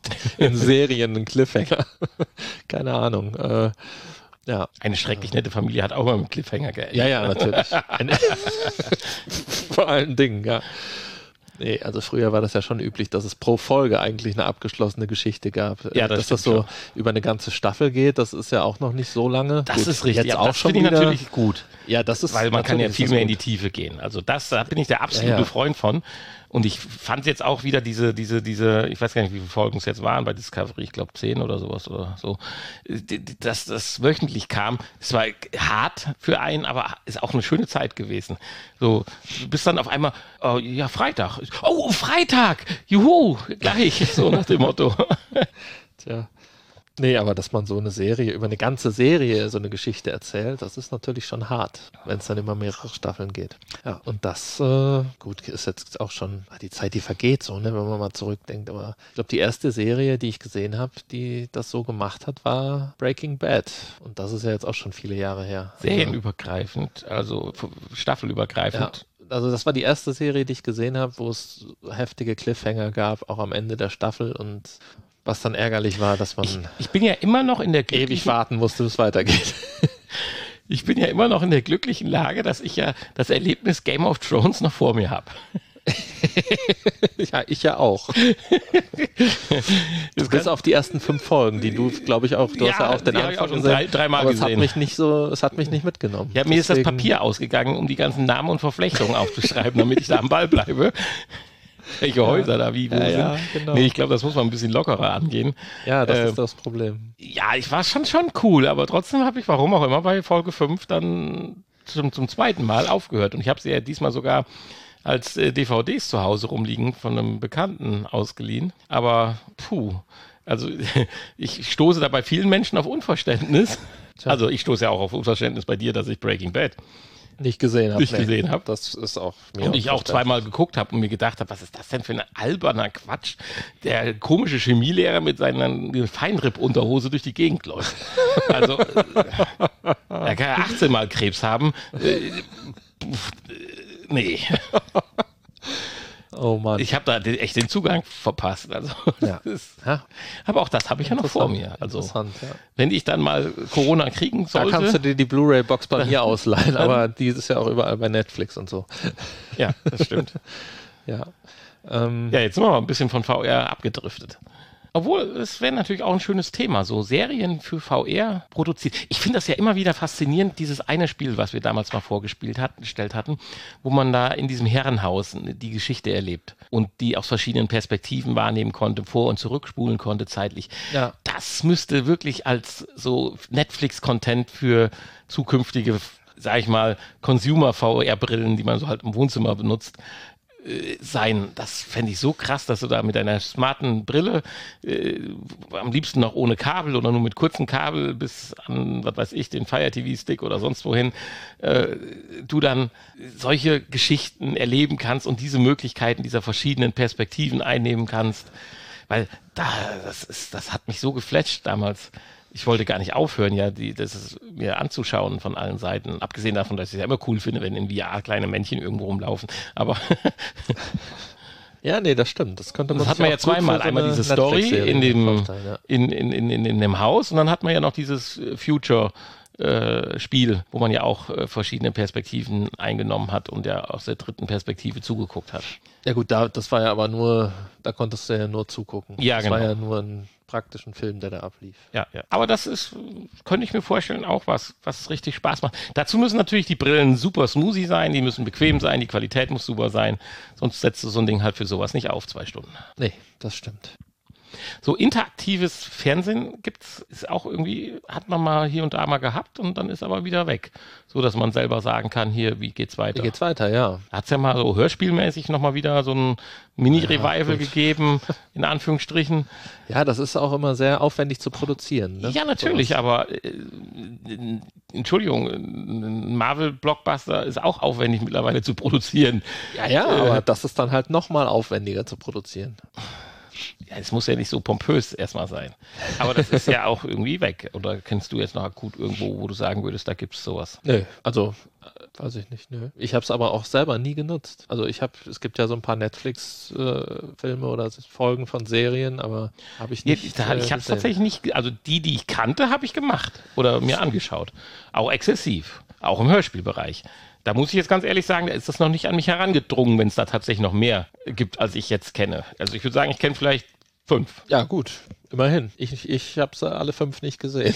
in Serien einen Cliffhanger. Keine Ahnung. Äh, ja. Eine schrecklich nette Familie hat auch mal mit Cliffhanger geendet. Ja, ja, natürlich. Eine Vor allen Dingen, ja. Nee, also früher war das ja schon üblich, dass es pro Folge eigentlich eine abgeschlossene Geschichte gab. Ja, das dass das so schon. über eine ganze Staffel geht, das ist ja auch noch nicht so lange. Das Gut, ist richtig. Jetzt Ja, auch das schon finde ich wieder. natürlich gut. Ja, das ist Weil man kann ja natürlich viel ist mehr das in die gut. Tiefe gehen. Also das, da bin ich der absolute Ja, ja. Freund von. Und ich fand jetzt auch wieder diese, diese, diese, ich weiß gar nicht, wie viele Folgen es jetzt waren bei Discovery, ich glaube zehn oder sowas oder so, dass das wöchentlich kam. Es war hart für einen, aber ist auch eine schöne Zeit gewesen. So, du bist dann auf einmal, oh, ja, Freitag. Oh, Freitag! Juhu! Gleich, so nach dem Motto. Tja. Nee, aber dass man so eine Serie, über eine ganze Serie so eine Geschichte erzählt, das ist natürlich schon hart, wenn es dann immer mehrere Staffeln geht. Ja, und das, äh, gut, ist jetzt auch schon die Zeit, die vergeht so, ne, wenn man mal zurückdenkt. Aber ich glaube, die erste Serie, die ich gesehen habe, die das so gemacht hat, war Breaking Bad. Und das ist ja jetzt auch schon viele Jahre her. Serienübergreifend, also staffelübergreifend. Ja. Also das war die erste Serie, die ich gesehen habe, wo es heftige Cliffhanger gab, auch am Ende der Staffel und was dann ärgerlich war, dass man Ich, ich bin ja immer noch in der ewig glücklichen, warten musste, bis es weitergeht. ich bin ja immer noch in der glücklichen Lage, dass ich ja das Erlebnis Game of Thrones noch vor mir habe. Ja, ich ja auch. Bis auf die ersten fünf Folgen, die du, glaube ich, auch, du Ja, hast ja auch den die habe ich Anfang auch schon gesehen, drei- dreimal aber es hat gesehen. mich nicht so, es hat mich nicht mitgenommen. Ja, mir ist das Deswegen- Papier ausgegangen, um die ganzen Namen und Verflechtungen aufzuschreiben, damit ich da am Ball bleibe. Welche Häuser da wie wo Ja, sind. ja, genau. Nee, ich glaube, das muss man ein bisschen lockerer angehen. Ja, das Äh, ist das Problem. Ja, ich war schon schon cool, aber trotzdem habe ich, warum auch immer, bei Folge fünf dann zum, zum zweiten Mal aufgehört. Und ich habe sie ja diesmal sogar als äh, D V Ds zu Hause rumliegen von einem Bekannten ausgeliehen. Aber puh, also ich stoße da bei vielen Menschen auf Unverständnis. Tja. Also ich stoße ja auch auf Unverständnis bei dir, dass ich Breaking Bad Nicht gesehen habe. nicht gesehen habe. Das ist auch mir Und ich auch zweimal geguckt habe und mir gedacht habe, was ist das denn für ein alberner Quatsch? Der komische Chemielehrer mit seiner Feinripp-Unterhose durch die Gegend läuft. Also, äh, er kann ja achtzehn Mal Krebs haben. Äh, pf, äh, nee, Oh Mann. ich habe da den, echt den Zugang verpasst. Also, Ja. das ist, ja, aber auch das habe ich ja noch vor mir. Also, interessant, ja. wenn ich dann mal Corona kriegen Da kannst du sollte, dir die Blu-ray-Box bei mir ausleihen, aber die ist ja auch überall bei Netflix und so. ja, das stimmt. Ja. Ähm, Ja, jetzt sind wir mal ein bisschen von V R abgedriftet. Obwohl, es wäre natürlich auch ein schönes Thema, so Serien für V R produziert. Ich finde das ja immer wieder faszinierend, dieses eine Spiel, was wir damals mal vorgespielt hatten, gestellt hatten, wo man da in diesem Herrenhaus die Geschichte erlebt und die aus verschiedenen Perspektiven wahrnehmen konnte, vor- und zurückspulen konnte zeitlich. Ja. Das müsste wirklich als so Netflix-Content für zukünftige, sag ich mal, Consumer-V R-Brillen, die man so halt im Wohnzimmer benutzt, sein. Das fände ich so krass, dass du da mit deiner smarten Brille, äh, am liebsten noch ohne Kabel oder nur mit kurzen Kabel bis an, was weiß ich, den Fire T V-Stick oder sonst wohin, äh, du dann solche Geschichten erleben kannst und diese Möglichkeiten dieser verschiedenen Perspektiven einnehmen kannst. Weil da, das ist, das hat mich so geflasht damals. Ich wollte gar nicht aufhören, ja, die, das ist, mir anzuschauen von allen Seiten. Abgesehen davon, dass ich es ja immer cool finde, wenn in V R kleine Männchen irgendwo rumlaufen. Aber Ja, nee, das stimmt. Das könnte man das hat sich man ja auch gut zweimal. für so Einmal eine diese Story Netflix-Serie in dem, vorstellen, ja. in, in, in, in, in dem Haus und dann hat man ja noch dieses äh, Future äh, Spiel, wo man ja auch äh, verschiedene Perspektiven eingenommen hat und ja aus der dritten Perspektive zugeguckt hat. Ja gut, da, das war ja aber nur, da konntest du ja nur zugucken. Ja, das genau. war ja nur ein praktischen Film, der da ablief. Ja, ja. Aber das ist, könnte ich mir vorstellen, auch was, was richtig Spaß macht. Dazu müssen natürlich die Brillen super smoothie sein, die müssen bequem sein, die Qualität muss super sein, sonst setzt du so ein Ding halt für sowas nicht auf, zwei Stunden. Nee, das stimmt. So interaktives Fernsehen gibt's, ist auch irgendwie, hat man mal hier und da mal gehabt und dann ist aber wieder weg. So, dass man selber sagen kann, hier, wie geht's weiter? Wie geht's weiter, ja. Hat's ja mal so hörspielmäßig nochmal wieder so ein Mini-Revival Ja, gut. gegeben, in Anführungsstrichen. Ja, das ist auch immer sehr aufwendig zu produzieren. Ne? Ja, natürlich, Sowas. aber äh, Entschuldigung, ein Marvel-Blockbuster ist auch aufwendig mittlerweile zu produzieren. Ja, ja, Äh, aber das ist dann halt nochmal aufwendiger zu produzieren. Ja, es muss ja nicht so pompös erstmal sein. Aber das ist ja auch irgendwie weg. Oder kennst du jetzt noch akut irgendwo, wo du sagen würdest, da gibt es sowas? Nö, also äh, weiß ich nicht, nö. Ich habe es aber auch selber nie genutzt. Also ich habe, es gibt ja so ein paar Netflix-Filme äh, oder Folgen von Serien, aber habe ich nicht. Ja, äh, ich habe es tatsächlich nicht, also die, die ich kannte, habe ich gemacht oder mir angeschaut. Auch exzessiv, auch im Hörspielbereich. Da muss ich jetzt ganz ehrlich sagen, da ist das noch nicht an mich herangedrungen, wenn es da tatsächlich noch mehr gibt, als ich jetzt kenne. Also ich würde sagen, ich kenne vielleicht fünf. Ja gut, immerhin. Ich, ich habe es alle fünf nicht gesehen.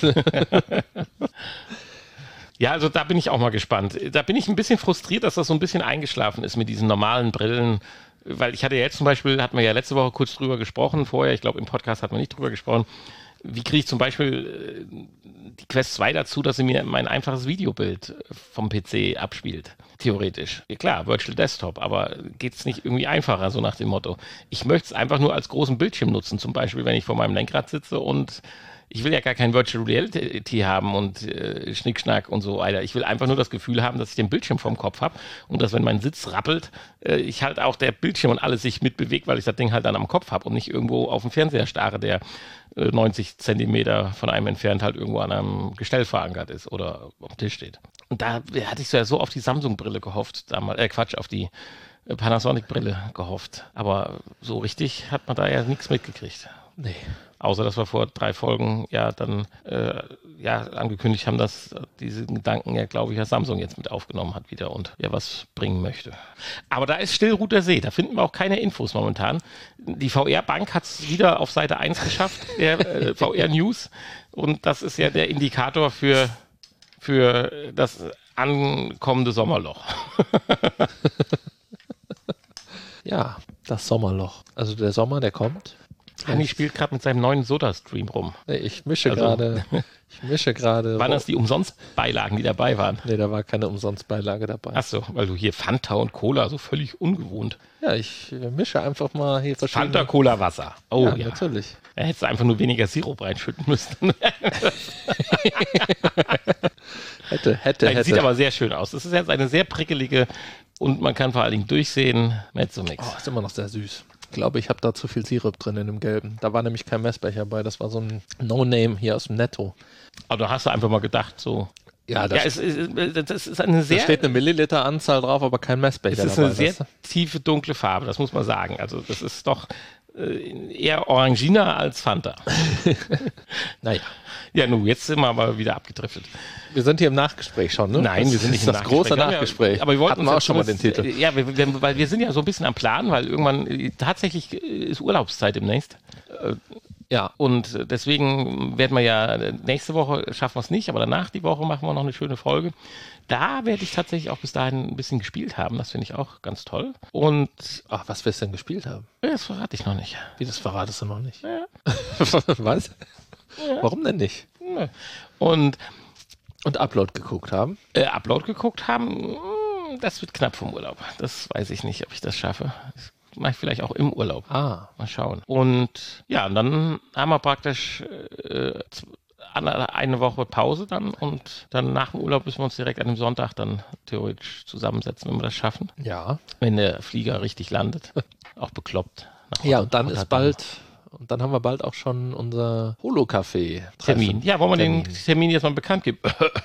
Ja, also da bin ich auch mal gespannt. Da bin ich ein bisschen frustriert, dass das so ein bisschen eingeschlafen ist mit diesen normalen Brillen. Weil ich hatte ja jetzt zum Beispiel, hatten wir ja letzte Woche kurz drüber gesprochen, vorher, ich glaube im Podcast hat man nicht drüber gesprochen, wie kriege ich zum Beispiel die Quest zwei dazu, dass sie mir mein einfaches Videobild vom P C abspielt, theoretisch. Ja klar, Virtual Desktop, aber geht es nicht irgendwie einfacher, so nach dem Motto. Ich möchte es einfach nur als großen Bildschirm nutzen, zum Beispiel, wenn ich vor meinem Lenkrad sitze und ich will ja gar kein Virtual Reality haben und äh, Schnickschnack und so weiter. Ich will einfach nur das Gefühl haben, dass ich den Bildschirm vorm Kopf habe und dass, wenn mein Sitz rappelt, äh, ich halt auch der Bildschirm und alles sich mitbewegt, weil ich das Ding halt dann am Kopf habe und nicht irgendwo auf dem Fernseher starre, der äh, neunzig Zentimeter von einem entfernt halt irgendwo an einem Gestell verankert ist oder auf dem Tisch steht. Und da hatte ich so ja so auf die Samsung-Brille gehofft, damals, äh Quatsch, auf die äh, Panasonic-Brille gehofft. Aber so richtig hat man da ja nichts mitgekriegt. Nee. Außer, dass wir vor drei Folgen ja dann äh, ja, angekündigt haben, dass diese Gedanken ja, glaube ich, ja Samsung jetzt mit aufgenommen hat wieder und ja was bringen möchte. Aber da ist still Ruder See, da finden wir auch keine Infos momentan. Die V R-Bank hat es wieder auf Seite eins geschafft, der äh, V R-News. Und das ist ja der Indikator für, für das ankommende Sommerloch. Ja, das Sommerloch. Also der Sommer, der kommt. Hanni spielt gerade mit seinem neuen Soda-Stream rum. Nee, ich mische Also- gerade. Ich mische gerade. Waren das die Umsonstbeilagen, die dabei waren? Nee, da war keine Umsonstbeilage dabei. Achso, weil du hier Fanta und Cola, so völlig ungewohnt. Ja, ich äh, mische einfach mal hier verschiedene. Fanta, Cola, Wasser. Oh ja, ja. natürlich. Da hättest du einfach nur weniger Sirup reinschütten müssen. Hätte, hätte, Nein, hätte. sieht aber sehr schön aus. Das ist jetzt eine sehr prickelige und man kann vor allen Dingen durchsehen. Mezzomix. Oh, ist immer noch sehr süß. Ich glaube, ich habe da zu viel Sirup drin in dem Gelben. Da war nämlich kein Messbecher bei. Das war so ein No-Name hier aus dem Netto. Aber da hast du einfach mal gedacht, so. Ja, da Ja, es, es, das ist eine sehr, steht eine Milliliteranzahl drauf, aber kein Messbecher es ist dabei. eine sehr weißt du? tiefe, dunkle Farbe, das muss man sagen. Also das ist doch äh, eher oranginer als Fanta. Naja, Ja, nun, jetzt sind wir aber wieder abgedriftet. wir sind hier im Nachgespräch schon, ne? Nein, das wir sind nicht ist im das große Wir haben Nachgespräch. Ja, aber wir wollten Hatten uns wir auch jetzt schon mal den zumindest- Titel. Ja, wir, wir, weil wir sind ja so ein bisschen am Plan, weil irgendwann äh, tatsächlich äh, ist Urlaubszeit demnächst. Äh, Ja, Und äh, deswegen werden wir ja, äh, nächste Woche schaffen wir es nicht, aber danach die Woche machen wir noch eine schöne Folge. Da werde ich tatsächlich auch bis dahin ein bisschen gespielt haben. Das finde ich auch ganz toll. Und ach, was wir denn gespielt haben. äh, das verrate ich noch nicht. Wie, das verratest du noch nicht? Ja. Was? Warum denn nicht? Nö. Und Und Upload geguckt haben? äh, Upload geguckt haben, mh, das wird knapp vom Urlaub. Das weiß ich nicht, ob ich das schaffe. Das mache ich vielleicht auch im Urlaub. Ah, Mal schauen. Und ja, und dann haben wir praktisch äh, z- eine eine Woche Pause dann und dann nach dem Urlaub müssen wir uns direkt an dem Sonntag dann theoretisch zusammensetzen, wenn wir das schaffen. ja. Wenn der Flieger richtig landet. Auch bekloppt. nach Ja, Rotterdam. und dann ist bald, und dann haben wir bald auch schon unser Holo-Café. Termin. Ja, wollen wir den Termin jetzt mal bekannt geben?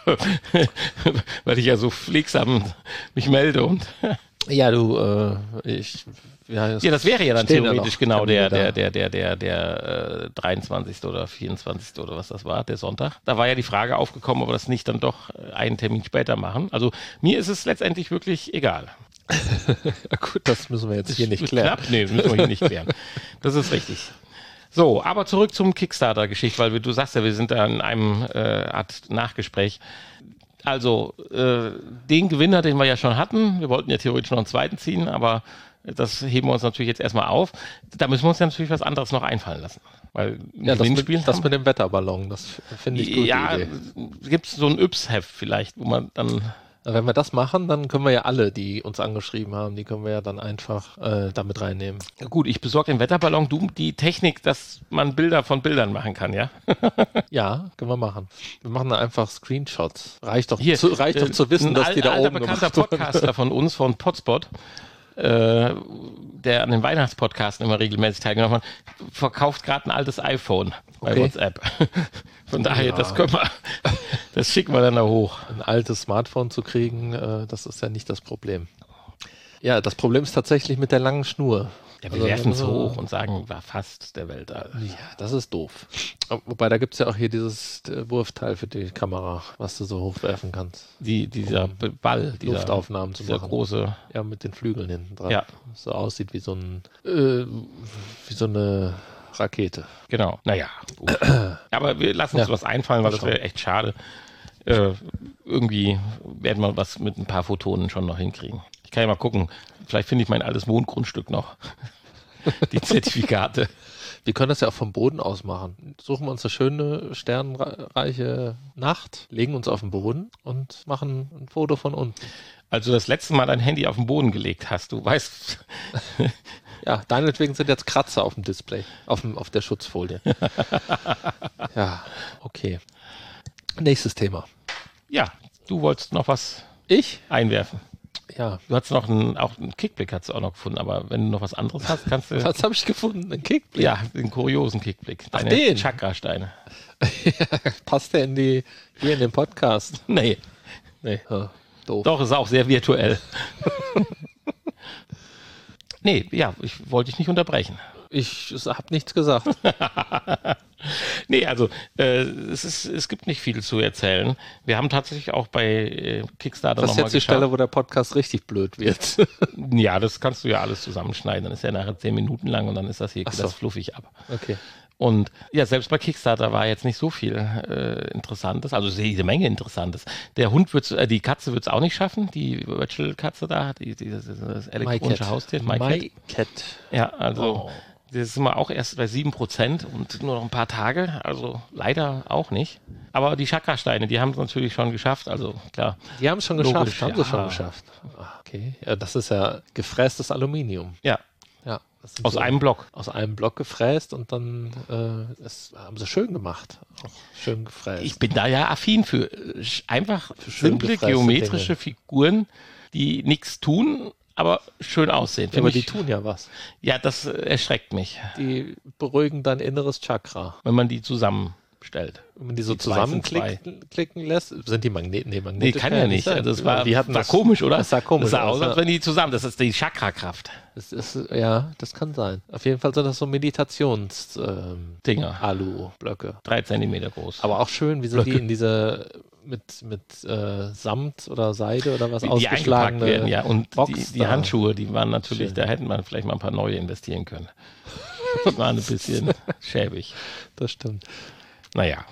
Weil ich ja so pflegsam mich melde und Ja, du, äh, ich. Ja, ja, das wäre ja dann stehen theoretisch noch genau der, Termine der, da. der, der, der, der äh, dreiundzwanzigste oder vierundzwanzigste oder was das war, der Sonntag. Da war ja die Frage aufgekommen, ob wir das nicht dann doch äh, einen Termin später machen. Also mir ist es letztendlich wirklich egal. Ja, gut, das müssen wir jetzt hier nicht klären. Klappt? Nee, das müssen wir hier nicht klären. Das ist richtig. So, aber zurück zum Kickstarter-Geschichte, weil wir, du sagst ja, wir sind da in einem äh, Art Nachgespräch. Also, äh, den Gewinner, den wir ja schon hatten, wir wollten ja theoretisch noch einen zweiten ziehen, aber das heben wir uns natürlich jetzt erstmal auf. Da müssen wir uns ja natürlich was anderes noch einfallen lassen. Weil ein Ja, das Gewinnspiel mit, das haben- mit dem Wetterballon, das finde ich gut. ja, Idee. gibt es so ein Yps-Heft vielleicht, wo man dann Wenn wir das machen, dann können wir ja alle, die uns angeschrieben haben, die können wir ja dann einfach äh, damit reinnehmen. gut, ich besorge den Wetterballon, du die Technik, dass man Bilder von Bildern machen kann, ja? Ja, können wir machen. Wir machen da einfach Screenshots. Reicht doch, Hier, zu, reicht äh, doch zu wissen, ein dass die da alter oben bekannter gemacht wurden. Podcaster von uns, von Potspot, äh, der an den Weihnachtspodcasten immer regelmäßig teilgenommen hat, verkauft gerade ein altes iPhone bei Okay. WhatsApp. Von daher, Ja. das können wir, das schicken wir dann da hoch. Ein altes Smartphone zu kriegen, äh, das ist ja nicht das Problem. Ja, das Problem ist tatsächlich mit der langen Schnur. Ja, wir Also, werfen es wenn du- hoch und sagen, war fast der Weltall. Ja, das ist doof. Wobei, da gibt es ja auch hier dieses äh, Wurfteil für die Kamera, was du so hochwerfen kannst. Die, dieser Um B- Ball, dieser, Luftaufnahmen zu dieser machen. große, Ja, mit den Flügeln hinten dran. Ja. So aussieht wie so ein, äh, wie so eine Rakete. genau. Naja, gut. Aber wir lassen uns Ja. was einfallen, weil Mal das wäre echt schade. Äh, irgendwie werden wir was mit ein paar Photonen schon noch hinkriegen. Ich kann ja mal gucken. Vielleicht finde ich mein altes Wohngrundstück noch. Die Zertifikate. Wir können das ja auch vom Boden aus machen. Suchen wir uns eine schöne, sternreiche Nacht, legen uns auf den Boden und machen ein Foto von unten. Also das letzte Mal dein Handy auf den Boden gelegt hast, du weißt, Ja, deinetwegen sind jetzt Kratzer auf dem Display, auf, dem, auf der Schutzfolie. Ja, okay. Nächstes Thema. ja, du wolltest noch was Ich? einwerfen. Ja. Du hast noch einen, auch einen Kickblick hast du auch noch gefunden, aber wenn du noch was anderes hast, kannst du, Was habe ich gefunden? Ein Kickblick? ja, den kuriosen Kickblick. Ach, Deine den? Chakrasteine. Passt der in die, hier in den Podcast? Nee, Nee. Ja, doof. doch, ist auch sehr virtuell. Nee, ja, ich wollte dich nicht unterbrechen. Ich habe nichts gesagt. Nee, also äh, es, ist, es gibt nicht viel zu erzählen. Wir haben tatsächlich auch bei äh, Kickstarter Das ist nochmal jetzt die Stelle, wo der Podcast richtig blöd wird. Ja, das kannst du ja alles zusammenschneiden. Dann ist ja nachher zehn Minuten lang und dann ist das hier Ach so. das fluffig ab. Okay. Und ja, selbst bei Kickstarter war jetzt nicht so viel äh, Interessantes, also jede Menge Interessantes. Der Hund wird äh, die Katze wird es auch nicht schaffen, die Virtual-Katze da, die, die, das, das elektronische Haustier, MyCat. MyCat. Ja, also Oh. das sind wir auch erst bei sieben Prozent und nur noch ein paar Tage, also leider auch nicht. Aber die Chakrasteine, die haben es natürlich schon geschafft, also klar. Die haben es schon Logisch, geschafft. Haben sie ja. schon geschafft. Ah, okay. Ja, das ist ja gefrästes Aluminium. Ja, Ja. Das sind aus so einem Block. aus einem Block gefräst und dann äh, das haben sie schön gemacht. Auch schön gefräst. Ich bin da ja affin für. Einfach schön simple gefräste geometrische Dinge. Figuren, die nichts tun, aber schön aussehen. ja, aber Finde die ich- tun ja was. Ja, das äh, erschreckt mich, Die beruhigen dein inneres Chakra. wenn man die zusammenstellt. Wenn man die so Die zwei sind zusammenklicken klicken lässt, sind die Magneten? Nee, Nee, magnetisch kann ja nicht. sein. Das war, die hatten war das, komisch, oder? Das sah komisch Das sah aus, aus, als ja. wenn die zusammen. Das ist die Chakrakraft. Das ist, ja, das kann sein. Auf jeden Fall sind das so Meditations ähm, Dinger. Alu-Blöcke. Drei Zentimeter groß. Aber auch schön, wie sie Blöcke. die in diese mit, mit äh, Samt oder Seide oder was die eingepackt ausgeschlagene werden, ja. Und Box die, die da. Handschuhe, die waren natürlich, Schön. da hätten man vielleicht mal ein paar neue investieren können. Die waren ein bisschen schäbig. Das stimmt. Naja.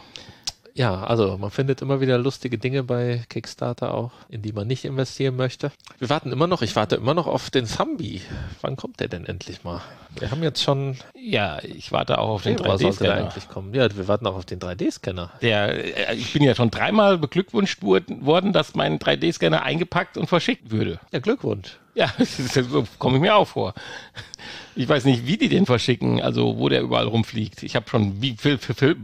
Ja, also man findet immer wieder lustige Dinge bei Kickstarter auch, in die man nicht investieren möchte. Wir warten immer noch, ich warte immer noch auf den Thumbi. Wann kommt der denn endlich mal? Wir haben jetzt schon, Ja, ich warte auch auf den Februar sollte der drei D-Scanner. eigentlich kommen. Ja, wir warten auch auf den drei D-Scanner. Der, äh, ich bin ja schon dreimal beglückwünscht wurden- worden, dass mein drei D-Scanner eingepackt und verschickt würde. Ja, Glückwunsch. Ja, so komme ich mir auch vor. Ich weiß nicht, wie die den verschicken, also wo der überall rumfliegt. Ich habe schon wie viel, viel, viel,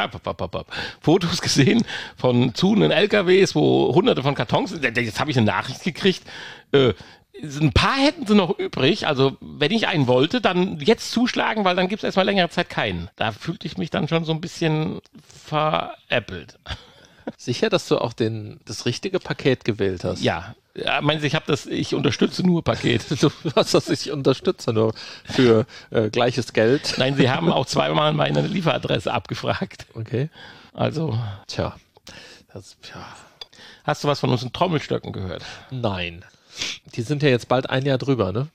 Fotos gesehen von zuhenden L K Ws, wo hunderte von Kartons sind. Jetzt habe ich eine Nachricht gekriegt. Äh, ein paar hätten sie noch übrig. Also wenn ich einen wollte, dann jetzt zuschlagen, weil dann gibt es erstmal längere Zeit keinen. Da fühlte ich mich dann schon so ein bisschen veräppelt. Sicher, dass du auch den, das richtige Paket gewählt hast? Ja, ja meinen Sie, ich habe das, ich unterstütze nur Paket. Du hast das, ich unterstütze nur für äh, gleiches Geld. Nein, Sie haben auch zweimal meine Lieferadresse abgefragt. Okay. Also, Tja. Das, ja. hast du was von unseren Trommelstöcken gehört? Nein. Die sind ja jetzt bald ein Jahr drüber, ne?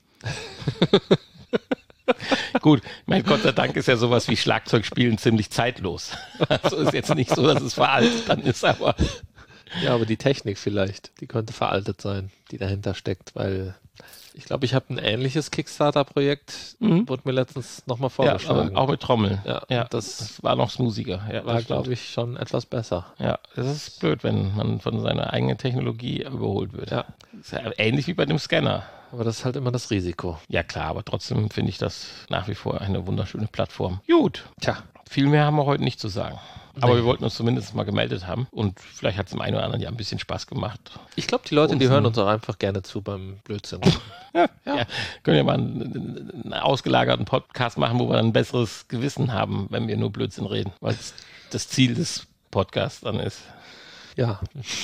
Gut, mein Gott sei Dank ist ja sowas wie Schlagzeugspielen ziemlich zeitlos. Also ist jetzt nicht so, dass es veraltet dann ist, aber Ja, aber die Technik vielleicht, die könnte veraltet sein, die dahinter steckt, weil ich glaube, ich habe ein ähnliches Kickstarter-Projekt, Mhm. wurde mir letztens nochmal ja, vorgeschlagen. auch mit Trommeln. Ja, Ja, das- das war noch smoothiger. Ja, war, das stimmt. glaube ich, schon etwas besser. Ja, das ist blöd, wenn man von seiner eigenen Technologie überholt wird. Ja. Das ist ja ähnlich wie bei dem Scanner. Aber das ist halt immer das Risiko. Ja klar, aber trotzdem finde ich das nach wie vor eine wunderschöne Plattform. Gut, Tja, viel mehr haben wir heute nicht zu sagen. Aber Nee. wir wollten uns zumindest mal gemeldet haben und vielleicht hat es dem einen oder anderen ja ein bisschen Spaß gemacht. Ich glaube, die Leute, die Uns- hören uns auch einfach gerne zu beim Blödsinn. Ja, ja. Können wir mal einen, einen ausgelagerten Podcast machen, wo wir ein besseres Gewissen haben, wenn wir nur Blödsinn reden, weil es das Ziel des Podcasts dann ist. Ja.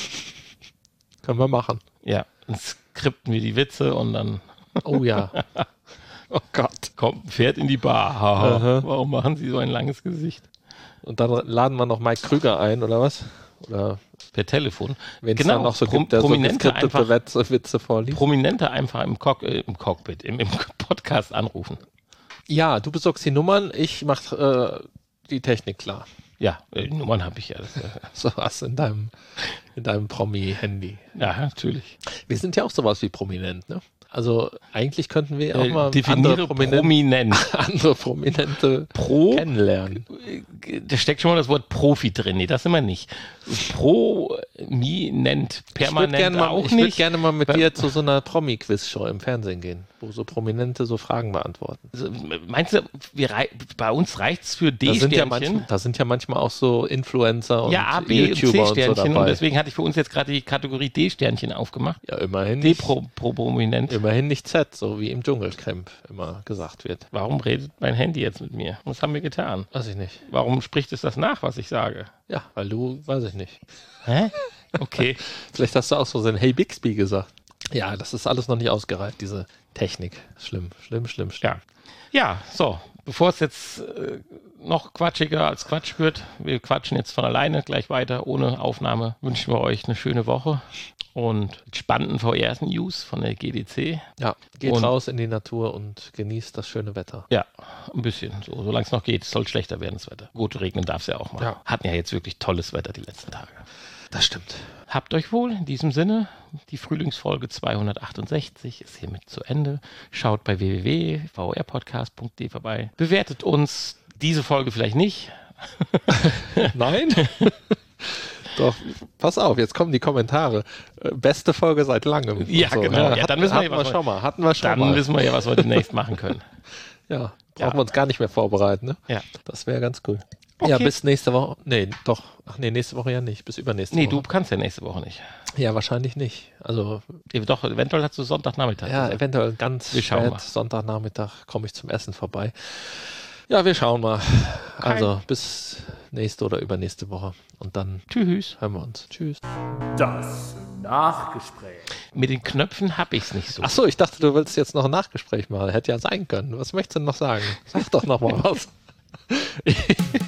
Können wir machen. Ja, dann skripten wir die Witze und dann Oh ja. Oh Gott. kommt ein Pferd in die Bar. Haha. Aha. Warum machen Sie so ein langes Gesicht? Und dann laden wir noch Mike Krüger ein, oder was? Oder Per Telefon. wenn es Genau, dann noch so Pro- gibt, der so Prominente geskriptete einfach- Witze, Witze vorliest. Prominente einfach im, Cock, äh, im Cockpit, im, im Podcast anrufen. Ja, du besorgst die Nummern, ich mach äh, die Technik klar. Ja, äh, Nummern habe ich ja. Das, äh, So was in deinem, in deinem Promi-Handy. ja, natürlich. Wir sind ja auch sowas wie prominent, ne? Also eigentlich könnten wir auch Äh, mal definiere andere, Prominent, prominent. andere Prominente Pro, kennenlernen. da steckt schon mal das Wort Profi drin. Nee, das sind wir nicht. Prominent, Ich würde permanent gerne mal, auch ich würd nicht. gerne mal mit Weil- dir zu so einer Promi-Quiz-Show im Fernsehen gehen, wo so Prominente so Fragen beantworten. Also, meinst du, wir rei bei uns reicht es für Da sind, ja D-Sternchen? manchmal, da sind ja manchmal auch so Influencer und Ja, A, B und YouTuber und so C-Sternchen. dabei. Und deswegen hatte ich für uns jetzt gerade die Kategorie D-Sternchen aufgemacht. ja, immerhin nicht, D-Pro-Prominent. immerhin nicht Z, so wie im Dschungelcamp immer gesagt wird. Warum redet mein Handy jetzt mit mir? Was haben wir getan? Weiß ich nicht. Warum spricht es das nach, was ich sage? Ja, weil du, weiß ich nicht. Hä? Okay. Vielleicht hast du auch so ein Hey Bixby gesagt. Ja, das ist alles noch nicht ausgereift, diese Technik. Schlimm, schlimm, schlimm, schlimm. Ja. Ja, so. Bevor es jetzt äh, noch quatschiger als Quatsch wird, wir quatschen jetzt von alleine gleich weiter, ohne Aufnahme, wünschen wir euch eine schöne Woche und mit spannenden V R-News von der G D C. Ja, geht Und- raus in die Natur und genießt das schöne Wetter. Ja, ein bisschen. So, solange es noch geht. Es soll schlechter werden, das Wetter. Gut, regnen darf es ja auch mal. Ja. Hatten ja jetzt wirklich tolles Wetter die letzten Tage. Das stimmt. Habt euch wohl. In diesem Sinne, die Frühlingsfolge zweihundertachtundsechzig ist hiermit zu Ende. Schaut bei w w w punkt v r podcast punkt d e vorbei. Bewertet uns. Diese Folge vielleicht nicht. Nein? Doch, pass auf, jetzt kommen die Kommentare. Äh, Beste Folge seit langem. und Ja, genau. Ja, dann wissen wir hatten ja, wir was wir- schon mal. Hatten wir schon Dann mal. wissen wir ja, was wir demnächst machen können. Ja, brauchen Ja. wir uns gar nicht mehr vorbereiten, ne? Ja. Das wäre ganz cool. Okay. Ja, bis nächste Woche. Nee, doch. Ach nee, nächste Woche ja nicht. Bis übernächste Nee, Woche. du kannst ja nächste Woche nicht. Ja, wahrscheinlich nicht. Also, Eh, Doch, eventuell hast du Sonntagnachmittag. ja, gesagt. eventuell ganz Wir schauen spät, mal. Sonntagnachmittag komme ich zum Essen vorbei. Ja, wir schauen mal. Also, bis nächste oder übernächste Woche. Und dann Tschüss. hören wir uns. Tschüss. Das Nachgespräch. Mit den Knöpfen hab ich's nicht so. Ach so, ich dachte, du willst jetzt noch ein Nachgespräch machen. Hätte ja sein können. Was möchtest du denn noch sagen? Sag doch noch mal was.